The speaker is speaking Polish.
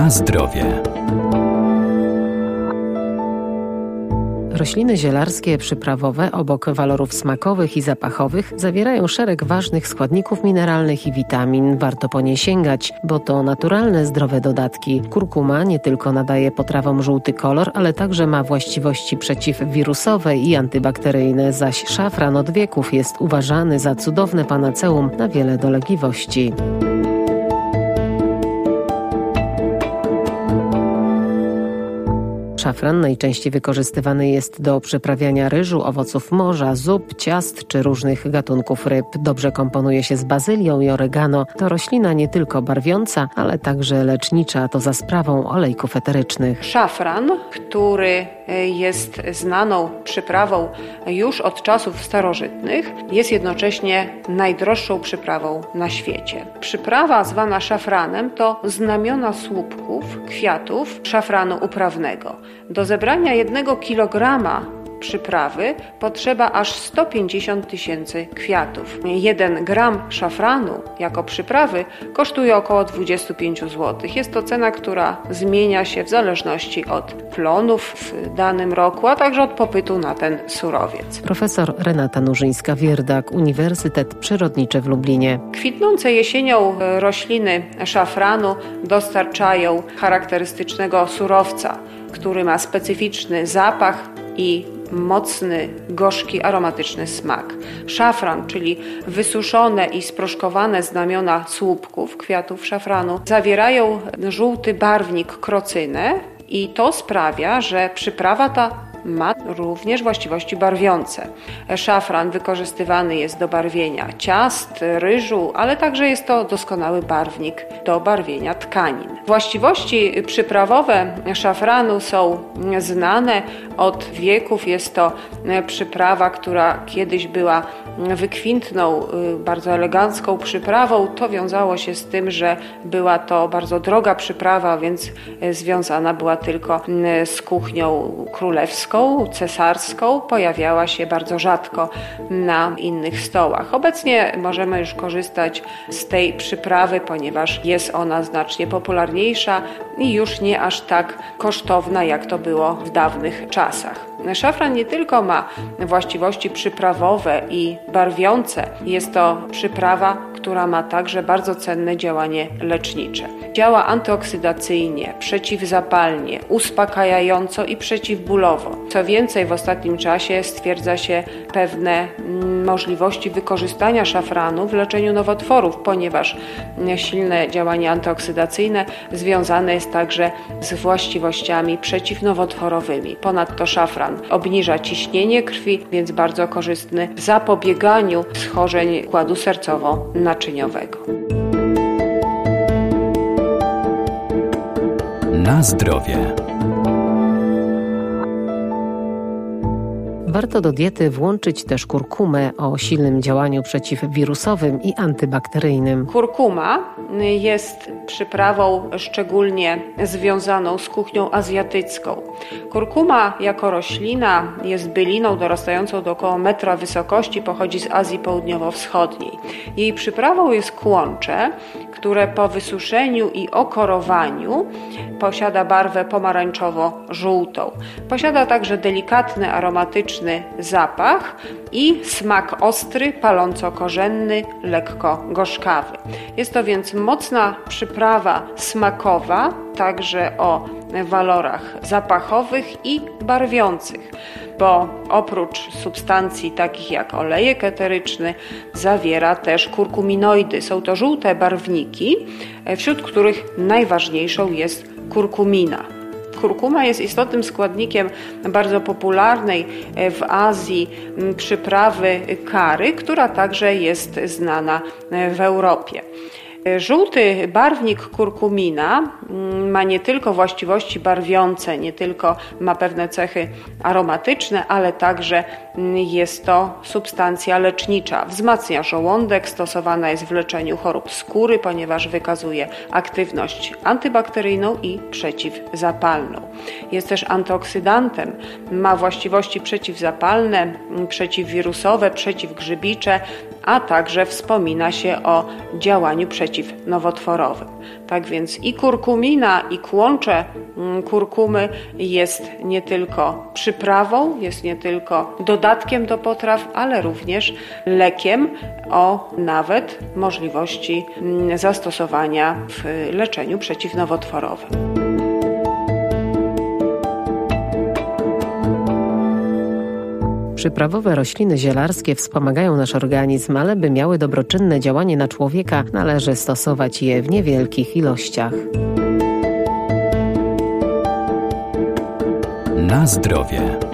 Na zdrowie. Rośliny zielarskie przyprawowe obok walorów smakowych i zapachowych zawierają szereg ważnych składników mineralnych i witamin. Warto po nie sięgać, bo to naturalne, zdrowe dodatki. Kurkuma nie tylko nadaje potrawom żółty kolor, ale także ma właściwości przeciwwirusowe i antybakteryjne, zaś szafran od wieków jest uważany za cudowne panaceum na wiele dolegliwości. Szafran najczęściej wykorzystywany jest do przyprawiania ryżu, owoców morza, zup, ciast czy różnych gatunków ryb. Dobrze komponuje się z bazylią i oregano. To roślina nie tylko barwiąca, ale także lecznicza, to za sprawą olejków eterycznych. Szafran, który jest znaną przyprawą już od czasów starożytnych, jest jednocześnie najdroższą przyprawą na świecie. Przyprawa zwana szafranem to znamiona słupków, kwiatów szafranu uprawnego. Do zebrania 1 kilograma przyprawy potrzeba aż 150 000 kwiatów. 1 gram szafranu jako przyprawy kosztuje około 25 zł. Jest to cena, która zmienia się w zależności od plonów w danym roku, a także od popytu na ten surowiec. Profesor Renata Nurzyńska-Wierdak, Uniwersytet Przyrodniczy w Lublinie. Kwitnące jesienią rośliny szafranu dostarczają charakterystycznego surowca, który ma specyficzny zapach i mocny, gorzki, aromatyczny smak. Szafran, czyli wysuszone i sproszkowane znamiona słupków kwiatów szafranu, zawierają żółty barwnik krocynę i to sprawia, że przyprawa ta ma również właściwości barwiące. Szafran wykorzystywany jest do barwienia ciast, ryżu, ale także jest to doskonały barwnik do barwienia tkanin. Właściwości przyprawowe szafranu są znane od wieków. Jest to przyprawa, która kiedyś była wykwintną, bardzo elegancką przyprawą. To wiązało się z tym, że była to bardzo droga przyprawa, więc związana była tylko z kuchnią królewską, cesarską, pojawiała się bardzo rzadko na innych stołach. Obecnie możemy już korzystać z tej przyprawy, ponieważ jest ona znacznie popularniejsza i już nie aż tak kosztowna, jak to było w dawnych czasach. Szafran nie tylko ma właściwości przyprawowe i barwiące, jest to przyprawa, która ma także bardzo cenne działanie lecznicze. Działa antyoksydacyjnie, przeciwzapalnie, uspokajająco i przeciwbólowo. Co więcej, w ostatnim czasie stwierdza się pewne możliwości wykorzystania szafranu w leczeniu nowotworów, ponieważ silne działanie antyoksydacyjne związane jest także z właściwościami przeciwnowotworowymi. Ponadto szafran obniża ciśnienie krwi, więc bardzo korzystny w zapobieganiu schorzeń układu sercowo-naczyniowego. Na zdrowie. Warto do diety włączyć też kurkumę o silnym działaniu przeciwwirusowym i antybakteryjnym. Kurkuma jest przyprawą szczególnie związaną z kuchnią azjatycką. Kurkuma jako roślina jest byliną dorastającą do około metra wysokości, pochodzi z Azji Południowo-Wschodniej. Jej przyprawą jest kłącze, które po wysuszeniu i okorowaniu posiada barwę pomarańczowo-żółtą. Posiada także delikatny, aromatyczny zapach i smak ostry, paląco-korzenny, lekko gorzkawy. Jest to więc mocna przyprawa smakowa, także o walorach zapachowych i barwiących, bo oprócz substancji takich jak olejek eteryczny zawiera też kurkuminoidy. Są to żółte barwniki, wśród których najważniejszą jest kurkumina. Kurkuma jest istotnym składnikiem bardzo popularnej w Azji przyprawy curry, która także jest znana w Europie. Żółty barwnik kurkumina ma nie tylko właściwości barwiące, nie tylko ma pewne cechy aromatyczne, ale także jest to substancja lecznicza. Wzmacnia żołądek, stosowana jest w leczeniu chorób skóry, ponieważ wykazuje aktywność antybakteryjną i przeciwzapalną. Jest też antyoksydantem, ma właściwości przeciwzapalne, przeciwwirusowe, przeciwgrzybicze, a także wspomina się o działaniu przeciwnowotworowym. Tak więc i kurkumina, i kłącze kurkumy jest nie tylko przyprawą, jest nie tylko dodatkiem do potraw, ale również lekiem o nawet możliwości zastosowania w leczeniu przeciwnowotworowym. Przyprawowe rośliny zielarskie wspomagają nasz organizm, ale by miały dobroczynne działanie na człowieka, należy stosować je w niewielkich ilościach. Na zdrowie.